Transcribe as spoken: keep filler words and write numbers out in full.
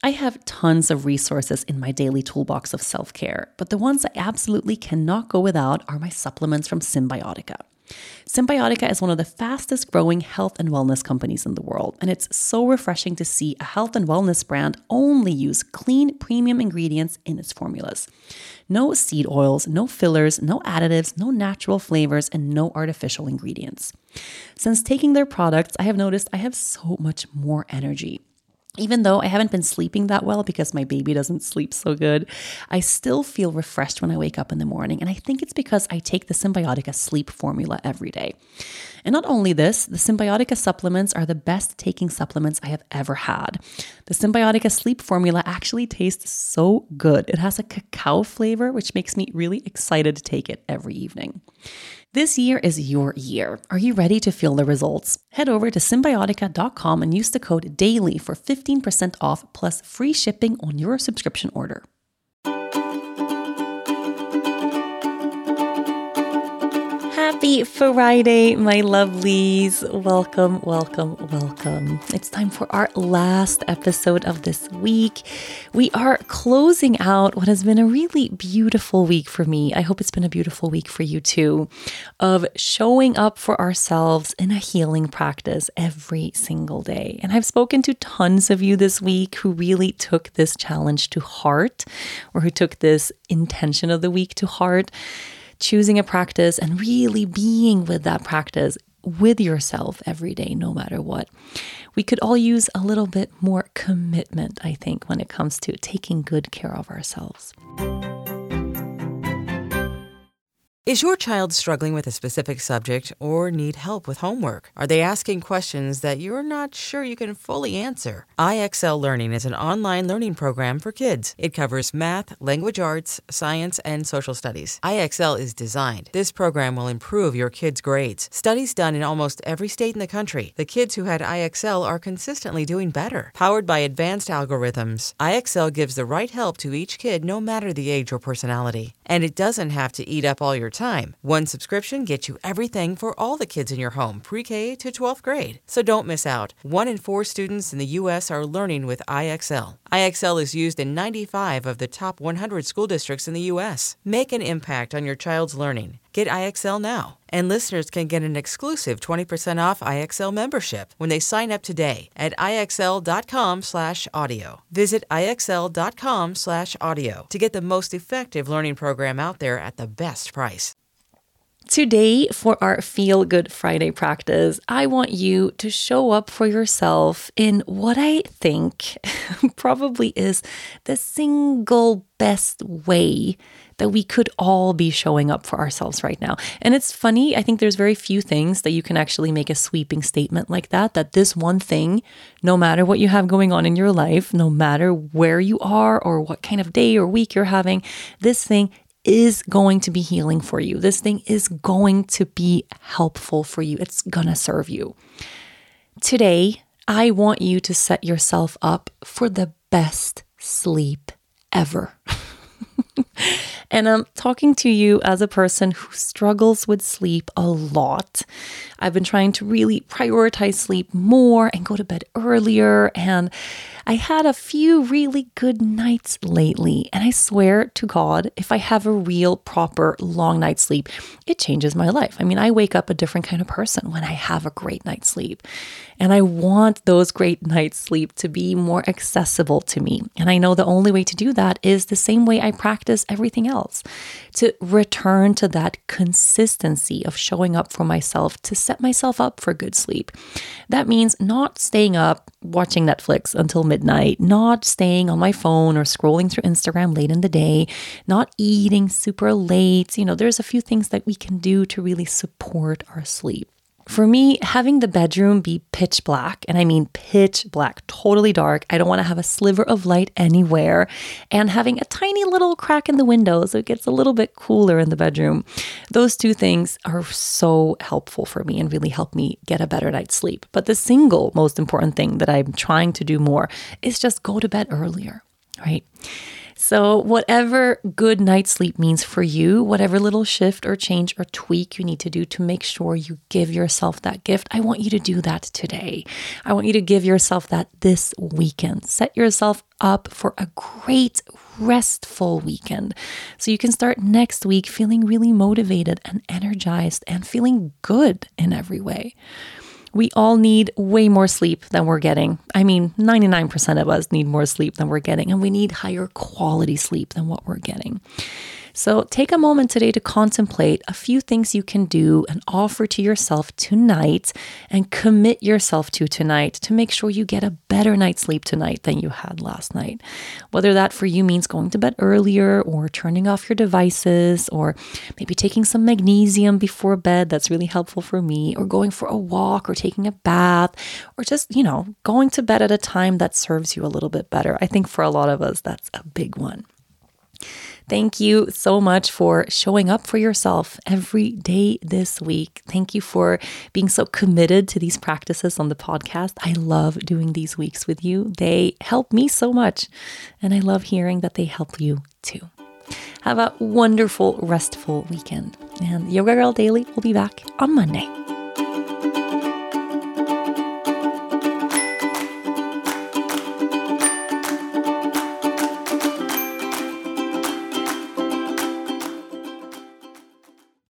I have tons of resources in my daily toolbox of self-care, but the ones I absolutely cannot go without are my supplements from Cymbiotika. Cymbiotika is one of the fastest growing health and wellness companies in the world, and it's so refreshing to see a health and wellness brand only use clean, premium ingredients in its formulas. No seed oils, no fillers, no additives, no natural flavors, and no artificial ingredients. Since taking their products, I have noticed I have so much more energy. Even though I haven't been sleeping that well because my baby doesn't sleep so good, I still feel refreshed when I wake up in the morning. And I think it's because I take the Cymbiotika sleep formula every day. And not only this, the Cymbiotika supplements are the best taking supplements I have ever had. The Cymbiotika sleep formula actually tastes so good. It has a cacao flavor, which makes me really excited to take it every evening. This year is your year. Are you ready to feel the results? Head over to cymbiotika dot com and use the code DAILY for fifteen percent off plus free shipping on your subscription order. Happy Friday, my lovelies. Welcome, welcome, welcome. It's time for our last episode of this week. We are closing out what has been a really beautiful week for me. I hope it's been a beautiful week for you too, of showing up for ourselves in a healing practice every single day. And I've spoken to tons of you this week who really took this challenge to heart, or who took this intention of the week to heart. Choosing a practice and really being with that practice with yourself every day, no matter what. We could all use a little bit more commitment, I think, when it comes to taking good care of ourselves. Is your child struggling with a specific subject or need help with homework? Are they asking questions that you're not sure you can fully answer? I X L Learning is an online learning program for kids. It covers math, language arts, science, and social studies. I X L is designed. This program will improve your kids' grades. Studies done in almost every state in the country. The kids who had I X L are consistently doing better. Powered by advanced algorithms, I X L gives the right help to each kid no matter the age or personality. And it doesn't have to eat up all your time. One subscription gets you everything for all the kids in your home, pre-K to twelfth grade. So don't miss out. One in four students in the U S are learning with I X L. I X L is used in ninety-five of the top one hundred school districts in the U S. Make an impact on your child's learning. Get I X L now. And listeners can get an exclusive twenty percent off I X L membership when they sign up today at IXL.com slash audio. Visit IXL.com slash audio to get the most effective learning program out there at the best price. Today, for our Feel Good Friday practice, I want you to show up for yourself in what I think probably is the single best way that we could all be showing up for ourselves right now. And it's funny, I think there's very few things that you can actually make a sweeping statement like that, that this one thing, no matter what you have going on in your life, no matter where you are or what kind of day or week you're having, this thing is going to be healing for you. This thing is going to be helpful for you. It's gonna serve you. Today, I want you to set yourself up for the best sleep ever. And I'm talking to you as a person who struggles with sleep a lot. I've been trying to really prioritize sleep more and go to bed earlier. And I had a few really good nights lately. And I swear to God, if I have a real, proper, long night's sleep, it changes my life. I mean, I wake up a different kind of person when I have a great night's sleep. And I want those great night's sleep to be more accessible to me. And I know the only way to do that is the same way I practice everything else, to return to that consistency of showing up for myself, to set myself up for good sleep. That means not staying up watching Netflix until midnight, not staying on my phone or scrolling through Instagram late in the day, not eating super late. You know, there's a few things that we can do to really support our sleep. For me, having the bedroom be pitch black, and I mean pitch black, totally dark. I don't want to have a sliver of light anywhere, and having a tiny little crack in the window so it gets a little bit cooler in the bedroom. Those two things are so helpful for me and really help me get a better night's sleep. But the single most important thing that I'm trying to do more is just go to bed earlier. right? So whatever good night's sleep means for you, whatever little shift or change or tweak you need to do to make sure you give yourself that gift, I want you to do that today. I want you to give yourself that this weekend. Set yourself up for a great, restful weekend so you can start next week feeling really motivated and energized and feeling good in every way. We all need way more sleep than we're getting. I mean, ninety-nine percent of us need more sleep than we're getting, and we need higher quality sleep than what we're getting. So take a moment today to contemplate a few things you can do and offer to yourself tonight and commit yourself to tonight to make sure you get a better night's sleep tonight than you had last night. Whether that for you means going to bed earlier or turning off your devices or maybe taking some magnesium before bed, that's really helpful for me, or going for a walk or taking a bath or just, you know, going to bed at a time that serves you a little bit better. I think for a lot of us, that's a big one. Thank you so much for showing up for yourself every day this week. Thank you for being so committed to these practices on the podcast. I love doing these weeks with you. They help me so much, and I love hearing that they help you too. Have a wonderful, restful weekend. And Yoga Girl Daily will be back on Monday.